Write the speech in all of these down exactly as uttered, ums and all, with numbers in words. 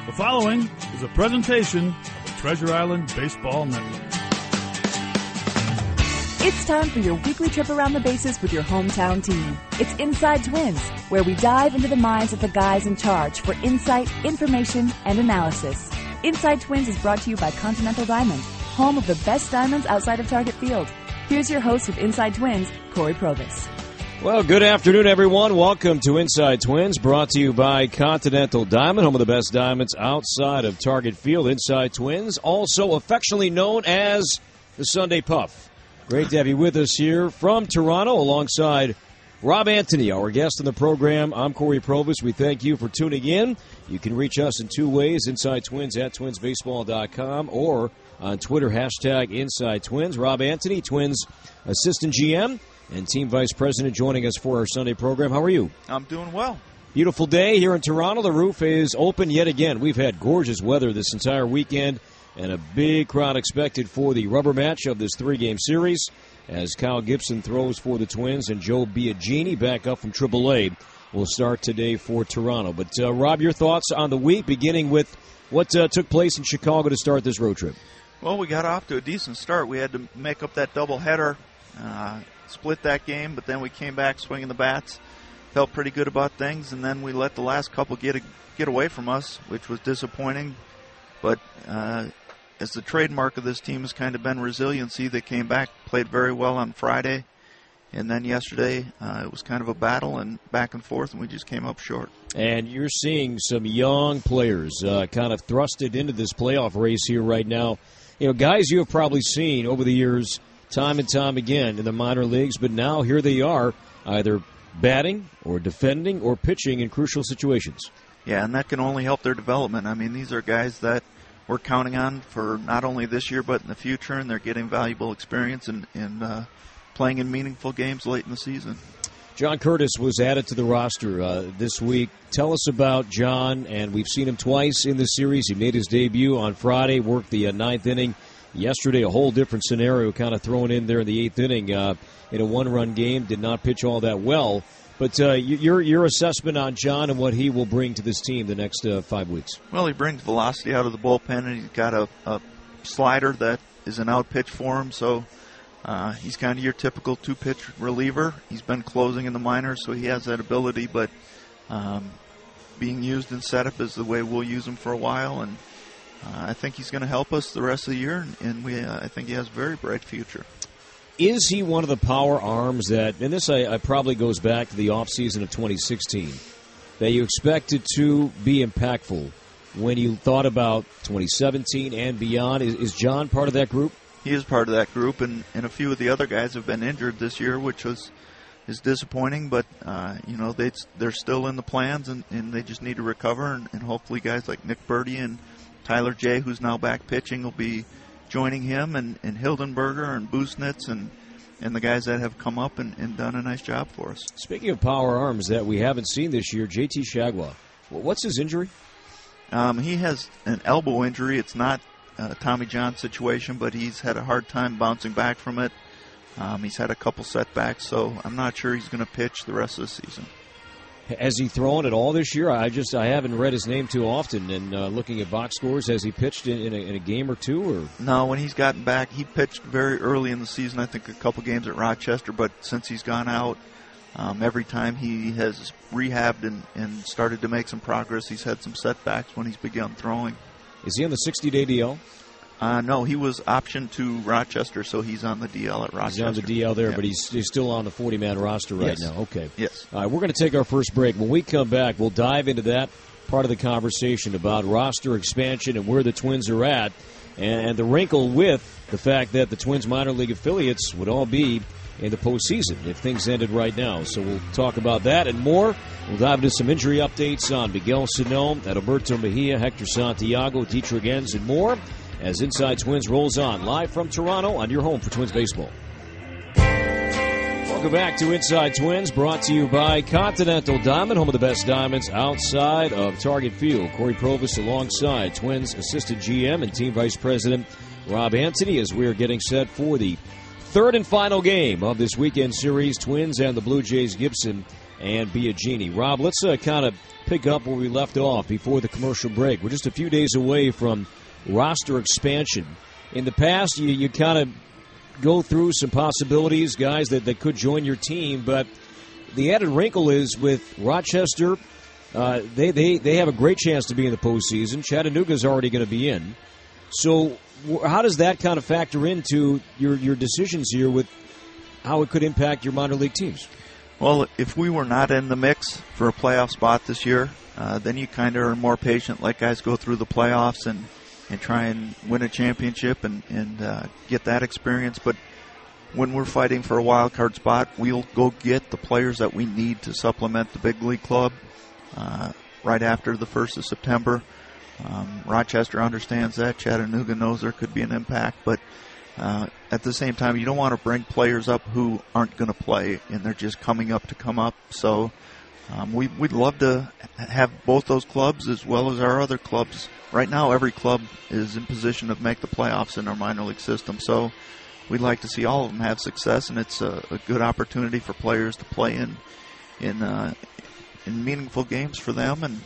The following is a presentation of the Treasure Island Baseball Network. It's time for your weekly trip around the bases with your hometown team. It's Inside Twins, where we dive into the minds of the guys in charge for insight, information, and analysis. Inside Twins is brought to you by Continental Diamond, home of the best diamonds outside of Target Field. Here's your host of Inside Twins, Corey Provis. Well, good afternoon, everyone. Welcome to Inside Twins, brought to you by Continental Diamond, home of the best diamonds outside of Target Field. Inside Twins, also affectionately known as the Sunday Puff. Great to have you with us here from Toronto alongside Rob Antony, our guest on the program. I'm Corey Provis. We thank you for tuning in. You can reach us in two ways, Inside Twins at twins baseball dot com or on Twitter, hashtag Inside Twins. Rob Antony, Twins Assistant G M and Team Vice President, joining us for our Sunday program. How are you? I'm doing well. Beautiful day here in Toronto. The roof is open yet again. We've had gorgeous weather this entire weekend and a big crowd expected for the rubber match of this three-game series as Kyle Gibson throws for the Twins and Joe Biagini back up from triple A will start today for Toronto. But, uh, Rob, your thoughts on the week, beginning with what uh, took place in Chicago to start this road trip? Well, we got off to a decent start. We had to make up that doubleheader, uh, split that game, but then we came back swinging the bats. Felt pretty good about things, and then we let the last couple get a, get away from us, which was disappointing. But uh, as the trademark of this team has kind of been resiliency, they came back, played very well on Friday, and then yesterday uh, it was kind of a battle and back and forth, and we just came up short. And you're seeing some young players uh, kind of thrusted into this playoff race here right now. You know, guys you have probably seen over the years time and time again in the minor leagues, but now here they are either batting or defending or pitching in crucial situations. Yeah, and that can only help their development. I mean, these are guys that we're counting on for not only this year but in the future, and they're getting valuable experience and in, in, uh, playing in meaningful games late in the season. John Curtis was added to the roster uh, this week. Tell us about John, and we've seen him twice in this series. He made his debut on Friday, worked the uh, ninth inning. Yesterday, a whole different scenario kind of thrown in there in the eighth inning uh, in a one-run game. Did not pitch all that well. But uh, your your assessment on John and what he will bring to this team the next uh, five weeks? Well, he brings velocity out of the bullpen, and he's got a, a slider that is an out pitch for him. So uh, he's kind of your typical two-pitch reliever. He's been closing in the minors, so he has that ability. But um, being used in setup is the way we'll use him for a while, and Uh, I think he's going to help us the rest of the year, and, and we uh, I think he has a very bright future. Is he one of the power arms that, and this I, I probably goes back to the offseason of twenty sixteen, that you expected to be impactful when you thought about twenty seventeen and beyond? Is, is John part of that group? He is part of that group, and, and a few of the other guys have been injured this year, which was is disappointing, but uh, you know they they're still in the plans, and, and they just need to recover, and, and hopefully guys like Nick Birdie and Tyler J., who's now back pitching, will be joining him, and, and Hildenberger and Busnitz and, and the guys that have come up and, and done a nice job for us. Speaking of power arms that we haven't seen this year, J T Shagwa, what's his injury? Um, he has an elbow injury. It's not a Tommy John situation, but he's had a hard time bouncing back from it. Um, he's had a couple setbacks, so I'm not sure he's going to pitch the rest of the season. Has he thrown at all this year? I just I haven't read his name too often. And uh, looking at box scores, has he pitched in, in, a, in a game or two? Or no, when he's gotten back, he pitched very early in the season. I think a couple games at Rochester, but since he's gone out, um, every time he has rehabbed and, and started to make some progress, he's had some setbacks when he's begun throwing. Is he on the sixty-day D L? Uh, no, he was optioned to Rochester, so he's on the D L at Rochester. He's on the D L there, yeah. but he's, he's still on the forty-man roster right yes. now. Okay. Yes. All right, we're going to take our first break. When we come back, we'll dive into that part of the conversation about roster expansion and where the Twins are at, and, and the wrinkle with the fact that the Twins minor league affiliates would all be in the postseason if things ended right now. So we'll talk about that and more. We'll dive into some injury updates on Miguel Sano, Adalberto Mejia, Hector Santiago, Dietrich Enns, and more as Inside Twins rolls on, live from Toronto on your home for Twins baseball. Welcome back to Inside Twins, brought to you by Continental Diamond, home of the best diamonds outside of Target Field. Corey Provis alongside Twins Assistant G M and Team Vice President Rob Antony as we're getting set for the third and final game of this weekend series, Twins and the Blue Jays. Gibson and Biagini. Rob, let's uh, kind of pick up where we left off before the commercial break. We're just a few days away from roster expansion. In the past, you, you kind of go through some possibilities, guys that, that could join your team, but the added wrinkle is with Rochester, uh, they, they, they have a great chance to be in the postseason. Chattanooga's already going to be in. So how does that kind of factor into your, your decisions here with how it could impact your minor league teams? Well, if we were not in the mix for a playoff spot this year, uh, then you kind of are more patient, let guys go through the playoffs and, and try and win a championship and, and uh, get that experience. But when we're fighting for a wild card spot, we'll go get the players that we need to supplement the big league club uh, right after the first of September. Um, Rochester understands that. Chattanooga knows there could be an impact, but uh, at the same time, you don't want to bring players up who aren't going to play and they're just coming up to come up. So um, we, we'd love to have both those clubs as well as our other clubs. Right now, every club is in position to make the playoffs in our minor league system. So we'd like to see all of them have success, and it's a, a good opportunity for players to play in in uh, in meaningful games for them. And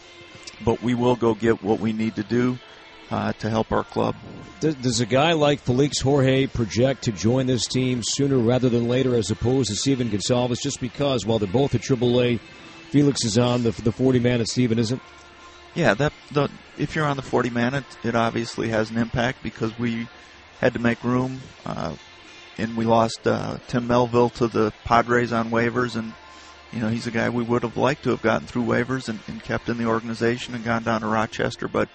but we will go get what we need to do uh, to help our club. Does, does a guy like Felix Jorge project to join this team sooner rather than later, as opposed to Steven Gonsalves? Just because, while they're both at triple A, Felix is on the the forty man and Steven isn't. Yeah, that the if you're on the forty man, it, it obviously has an impact because we had to make room, uh, and we lost uh, Tim Melville to the Padres on waivers, and you know he's a guy we would have liked to have gotten through waivers and, and kept in the organization and gone down to Rochester. But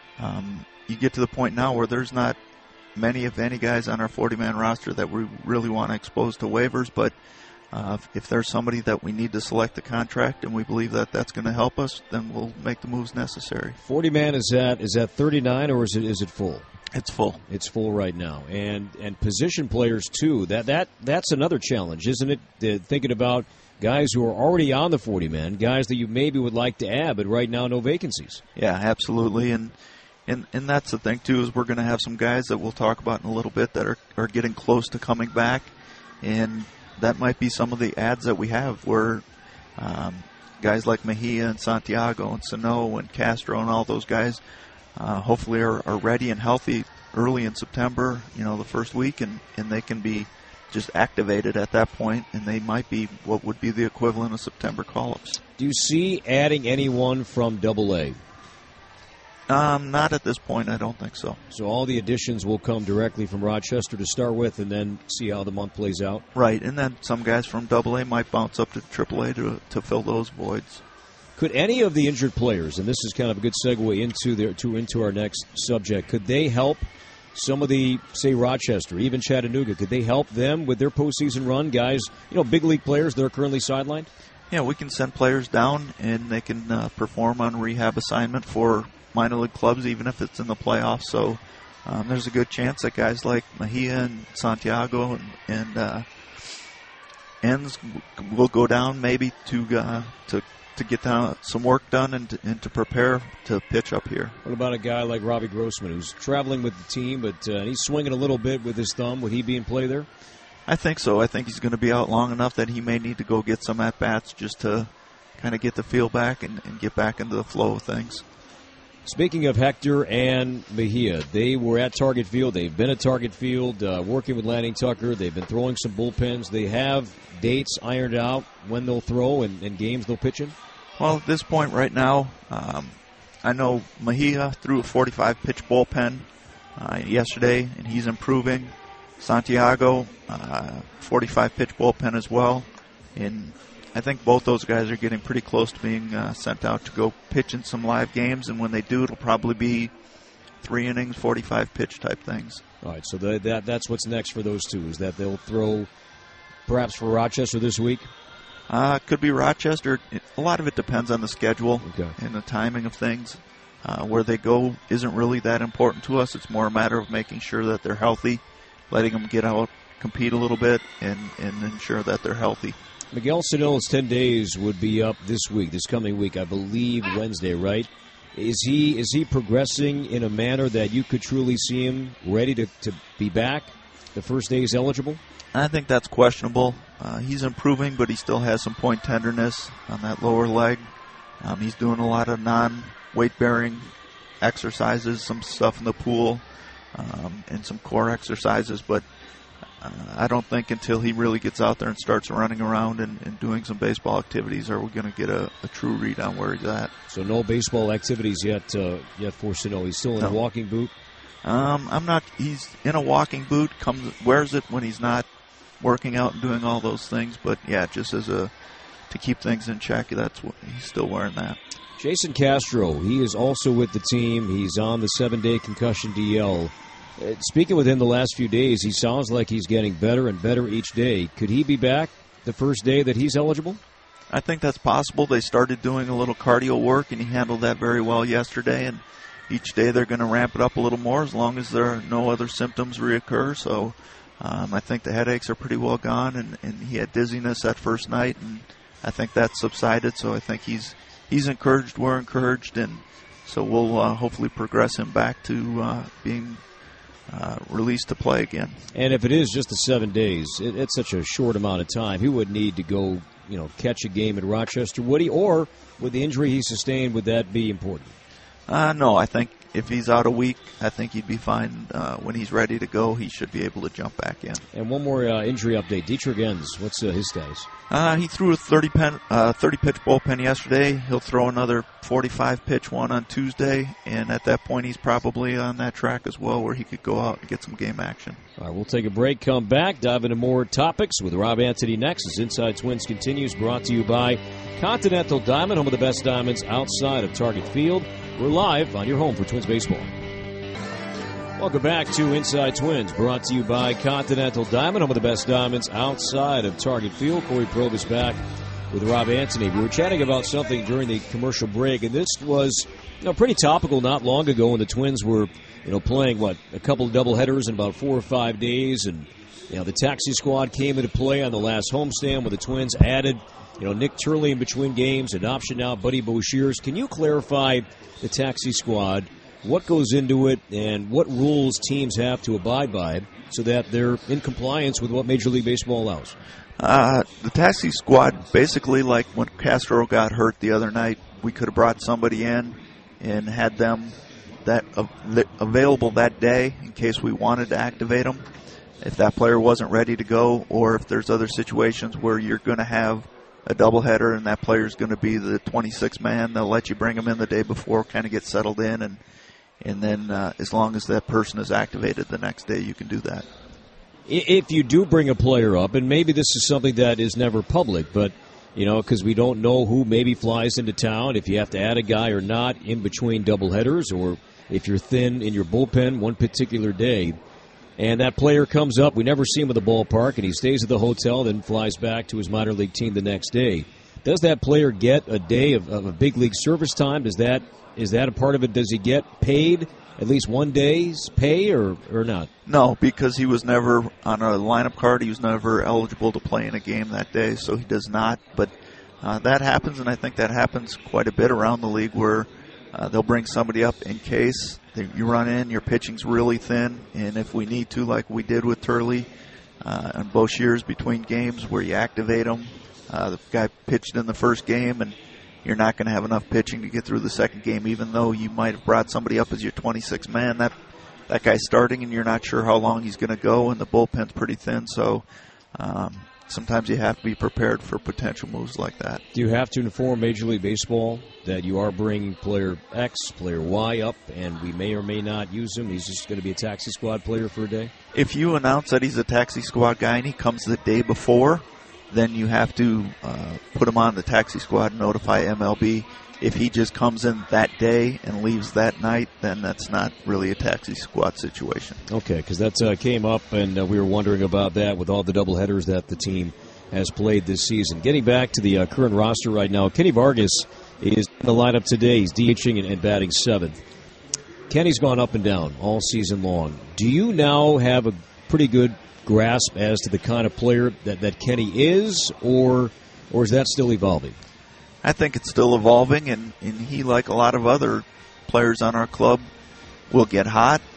um, you get to the point now where there's not many, if any, guys on our forty man roster that we really want to expose to waivers. But uh, if, if there's somebody that we need to select the contract and we believe that that's going to help us, then we'll make the moves necessary. forty man is that is that thirty-nine or is it is it full? It's full. It's full right now, and and position players too. That that that's another challenge, isn't it? Uh, thinking about guys who are already on the forty man, guys that you maybe would like to add, but right now no vacancies. Yeah, absolutely, and and and that's the thing too is we're going to have some guys that we'll talk about in a little bit that are are getting close to coming back, and that might be some of the ads that we have where um, guys like Mejia and Santiago and Sano and Castro and all those guys. Uh, hopefully are, are ready and healthy early in September, you know, the first week, and, and they can be just activated at that point, and they might be what would be the equivalent of September call-ups. Do you see adding anyone from Double A? Um, not at this point, I don't think so. So all the additions will come directly from Rochester to start with, and then see how the month plays out? Right, and then some guys from Double A might bounce up to Triple A to, to fill those voids. Could any of the injured players, and this is kind of a good segue into their to into our next subject, could they help some of the, say, Rochester, even Chattanooga, could they help them with their postseason run? Guys, you know, big league players that are currently sidelined? Yeah, we can send players down, and they can uh, perform on rehab assignment for minor league clubs, even if it's in the playoffs. So um, there's a good chance that guys like Mejia and Santiago and, and uh, Enns will go down maybe to uh, to to get down, some work done and to, and to prepare to pitch up here. What about a guy like Robbie Grossman, who's traveling with the team, but uh, he's swinging a little bit with his thumb? Would he be in play there? I think so. I think he's going to be out long enough that he may need to go get some at-bats just to kind of get the feel back and, and get back into the flow of things. Speaking of Hector and Mejia, they were at Target Field. They've been at Target Field uh, working with Lanning Tucker. They've been throwing some bullpens. They have dates ironed out when they'll throw and, and games they'll pitch in? Well, at this point right now, um, I know Mejia threw a forty-five pitch bullpen uh, yesterday, and he's improving. Santiago, uh, forty-five pitch bullpen as well. And I think both those guys are getting pretty close to being uh, sent out to go pitch in some live games, and when they do, it'll probably be three innings, forty-five pitch type things. All right, so the, that that's what's next for those two, is that they'll throw perhaps for Rochester this week? Uh, could be Rochester. It, a lot of it depends on the schedule okay. and the timing of things. Uh, where they go isn't really that important to us. It's more a matter of making sure that they're healthy, letting them get out, compete a little bit, and, and ensure that they're healthy. Miguel Sanilla's ten days would be up this week, this coming week, I believe Wednesday, right? Is he is he progressing in a manner that you could truly see him ready to, to be back the first day he's eligible? I think that's questionable. Uh, he's improving, but he still has some point tenderness on that lower leg. Um, he's doing a lot of non-weight-bearing exercises, some stuff in the pool, um, and some core exercises. But uh, I don't think until he really gets out there and starts running around and, and doing some baseball activities are we going to get a, a true read on where he's at. So no baseball activities yet, uh, yet for Sano. He's still in no. a walking boot? Um, I'm not. He's in a walking boot, comes wears it when he's not working out and doing all those things, but yeah, just as a to keep things in check, that's what he's still wearing that. Jason Castro, he is also with the team. He's on the seven-day concussion D L. Uh, speaking with him the last few days, he sounds like he's getting better and better each day. Could he be back the first day that he's eligible? I think that's possible. They started doing a little cardio work, and he handled that very well yesterday, and each day they're going to ramp it up a little more as long as there are no other symptoms reoccur, so Um, I think the headaches are pretty well gone, and, and he had dizziness that first night, and I think that's subsided. So I think he's he's encouraged. We're encouraged, and so we'll uh, hopefully progress him back to uh, being uh, released to play again. And if it is just the seven days, it, it's such a short amount of time. He would need to go, you know, catch a game in Rochester, would he? Or with the injury he sustained, would that be important? Uh, no, I think if he's out a week, I think he'd be fine. Uh, when he's ready to go, he should be able to jump back in. And one more uh, injury update. Dietrich Enns, what's uh, his status? Uh, he threw a thirty pen, uh, thirty pitch bullpen yesterday. He'll throw another forty-five pitch one on Tuesday, and at that point, he's probably on that track as well where he could go out and get some game action. All right, we'll take a break, come back, dive into more topics with Rob Anthony next as Inside Twins continues, brought to you by Continental Diamond, home of the best diamonds outside of Target Field. We're live on your home for Twins baseball. Welcome back to Inside Twins, brought to you by Continental Diamond, home of the best diamonds outside of Target Field. Corey Probus back with Rob Anthony. We were chatting about something during the commercial break, and this was, you know, pretty topical not long ago when the Twins were, you know, playing, what, a couple of doubleheaders in about four or five days, and, you know, the taxi squad came into play on the last homestand where the Twins added, you know, Nick Turley in between games, an option now, Buddy Boshiers. Can you clarify the taxi squad, what goes into it, and what rules teams have to abide by so that they're in compliance with what Major League Baseball allows? Uh, the taxi squad, basically like when Castro got hurt the other night, we could have brought somebody in and had them that uh, available that day in case we wanted to activate them. If that player wasn't ready to go, or if there's other situations where you're going to have a doubleheader and that player's going to be the twenty-six man, they'll let you bring him in the day before, kind of get settled in, and and then uh, as long as that person is activated the next day, you can do that. If you do bring a player up, and maybe this is something that is never public, but, you know, because we don't know who maybe flies into town, if you have to add a guy or not in between doubleheaders, or if you're thin in your bullpen one particular day, and that player comes up, we never see him at the ballpark, and he stays at the hotel, then flies back to his minor league team the next day. Does that player get a day of, of a big league service time? Does that is that a part of it? Does he get paid at least one day's pay, or, or not? No, because he was never on a lineup card. He was never eligible to play in a game that day, so he does not. But uh, that happens, and I think that happens quite a bit around the league where uh, they'll bring somebody up in case you run in, your pitching's really thin, and if we need to, like we did with Turley uh, and Boshiers between games where you activate them, uh, the guy pitched in the first game, and you're not going to have enough pitching to get through the second game, even though you might have brought somebody up as your twenty-six man. That that guy's starting, and you're not sure how long he's going to go, and the bullpen's pretty thin, so um, sometimes you have to be prepared for potential moves like that. Do you have to inform Major League Baseball that you are bringing player X, player Y up, and we may or may not use him? He's just going to be a taxi squad player for a day? If you announce that he's a taxi squad guy and he comes the day before, then you have to uh, put him on the taxi squad and notify M L B. If he just comes in that day and leaves that night, then that's not really a taxi squad situation. Okay, because that uh, came up, and uh, we were wondering about that with all the doubleheaders that the team has played this season. Getting back to the uh, current roster right now, Kenny Vargas is in the lineup today. He's DHing and, and batting seventh. Kenny's gone up and down all season long. Do you now have a pretty good grasp as to the kind of player that, that Kenny is, or or is that still evolving? I think it's still evolving, and, and he, like a lot of other players on our club, will get hot,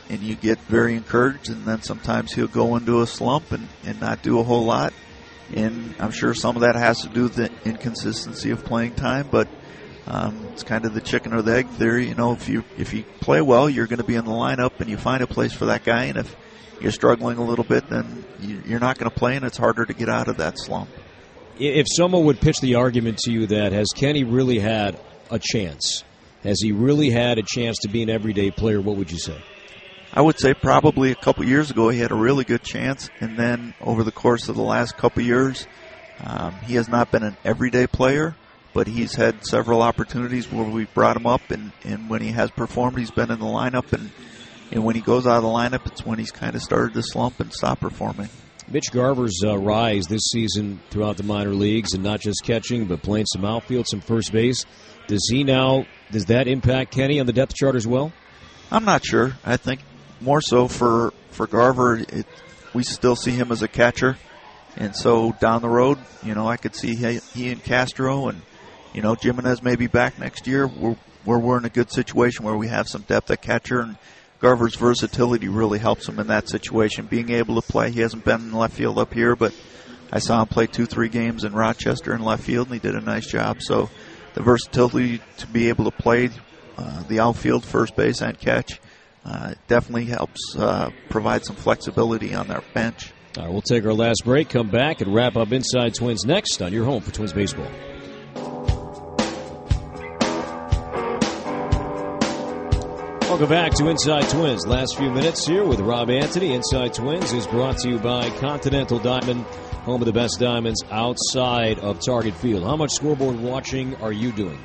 and you get very encouraged, and then sometimes he'll go into a slump and, and not do a whole lot. And I'm sure some of that has to do with the inconsistency of playing time, but um, it's kind of the chicken or the egg theory. You know, if you if you play well, you're going to be in the lineup, and you find a place for that guy. And if you're struggling a little bit, then you're not going to play, and it's harder to get out of that slump. If someone would pitch the argument to you that has Kenny really had a chance, has he really had a chance to be an everyday player, what would you say? I would say probably a couple years ago he had a really good chance, and then over the course of the last couple years, um, he has not been an everyday player, but he's had several opportunities where we brought him up, and, and when he has performed, he's been in the lineup, and, and when he goes out of the lineup, it's when he's kind of started to slump and stop performing. Mitch Garver's uh, rise this season throughout the minor leagues, and not just catching, but playing some outfield, some first base. Does he now, does that impact Kenny on the depth chart as well? I'm not sure. I think more so for, for Garver, it, we still see him as a catcher. And so down the road, you know, I could see he, he and Castro and, you know, Jimenez may be back next year where, where we're in a good situation where we have some depth at catcher, and Garver's versatility really helps him in that situation. Being able to play, he hasn't been in left field up here, but I saw him play two, three games in Rochester in left field, and he did a nice job. So the versatility to be able to play uh, the outfield, first base, and catch uh, definitely helps uh, provide some flexibility on their bench. All right, we'll take our last break, come back, and wrap up Inside Twins next on your home for Twins baseball. Welcome back to Inside Twins. Last few minutes here with Rob Anthony. Inside Twins is brought to you by Continental Diamond, home of the best diamonds outside of Target Field. How much scoreboard watching are you doing?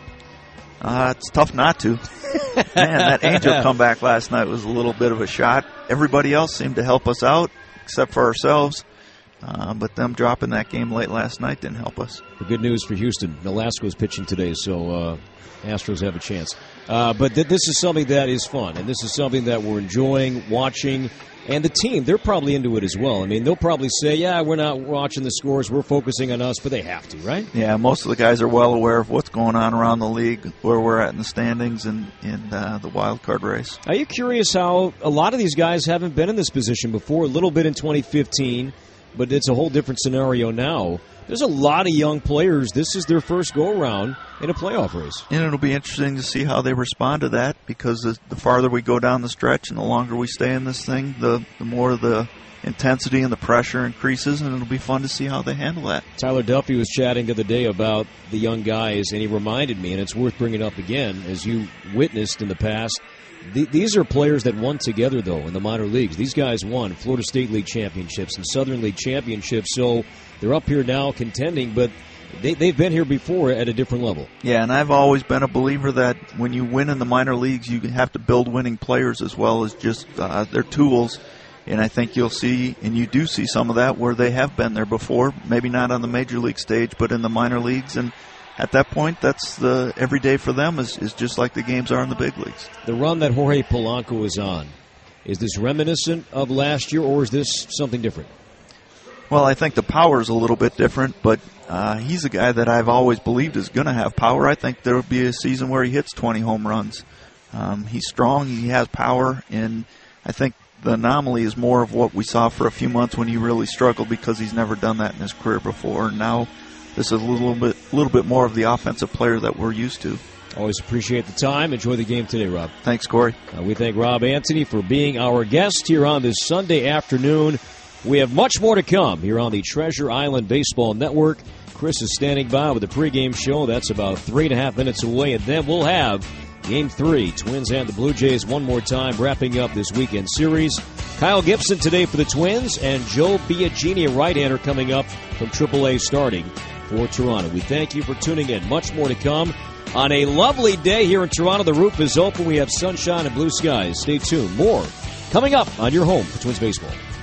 Uh, it's tough not to. Man, that Angel comeback last night was a little bit of a shot. Everybody else seemed to help us out, except for ourselves. Uh, but them dropping that game late last night didn't help us. The good news for Houston, Nolasco's pitching today, so uh, Astros have a chance. Uh, but th- this is something that is fun, and this is something that we're enjoying, watching. And the team, they're probably into it as well. I mean, they'll probably say, yeah, we're not watching the scores, we're focusing on us, but they have to, right? Yeah, most of the guys are well aware of what's going on around the league, where we're at in the standings and in uh, the wild card race. Are you curious how a lot of these guys haven't been in this position before? A little bit in twenty fifteen, but it's a whole different scenario now. There's a lot of young players. This is their first go-around in a playoff race. And it'll be interesting to see how they respond to that, because the, the farther we go down the stretch and the longer we stay in this thing, the, the more the intensity and the pressure increases, and it'll be fun to see how they handle that. Tyler Duffy was chatting the other day about the young guys, and he reminded me, and it's worth bringing up again, as you witnessed in the past, th- these are players that won together, though, in the minor leagues. These guys won Florida State League championships and Southern League championships, so they're up here now contending, but they, they've been here before at a different level. Yeah, and I've always been a believer that when you win in the minor leagues, you have to build winning players as well as just uh, their tools. And I think you'll see, and you do see some of that where they have been there before, maybe not on the major league stage, but in the minor leagues. And at that point, that's the every day for them is, is just like the games are in the big leagues. The run that Jorge Polanco is on, is this reminiscent of last year, or is this something different? Well, I think the power is a little bit different, but uh, he's a guy that I've always believed is going to have power. I think there will be a season where he hits twenty home runs. Um, he's strong, he has power, and I think the anomaly is more of what we saw for a few months when he really struggled, because he's never done that in his career before. And now this is a little bit, little bit more of the offensive player that we're used to. Always appreciate the time. Enjoy the game today, Rob. Thanks, Corey. Uh, we thank Rob Anthony for being our guest here on this Sunday afternoon. We have much more to come here on the Treasure Island Baseball Network. Chris is standing by with the pregame show. That's about three and a half minutes away, and then we'll have Game three, Twins and the Blue Jays one more time, wrapping up this weekend series. Kyle Gibson today for the Twins, and Joe Biagini, a right-hander, coming up from triple A starting for Toronto. We thank you for tuning in. Much more to come on a lovely day here in Toronto. The roof is open. We have sunshine and blue skies. Stay tuned. More coming up on your home for Twins baseball.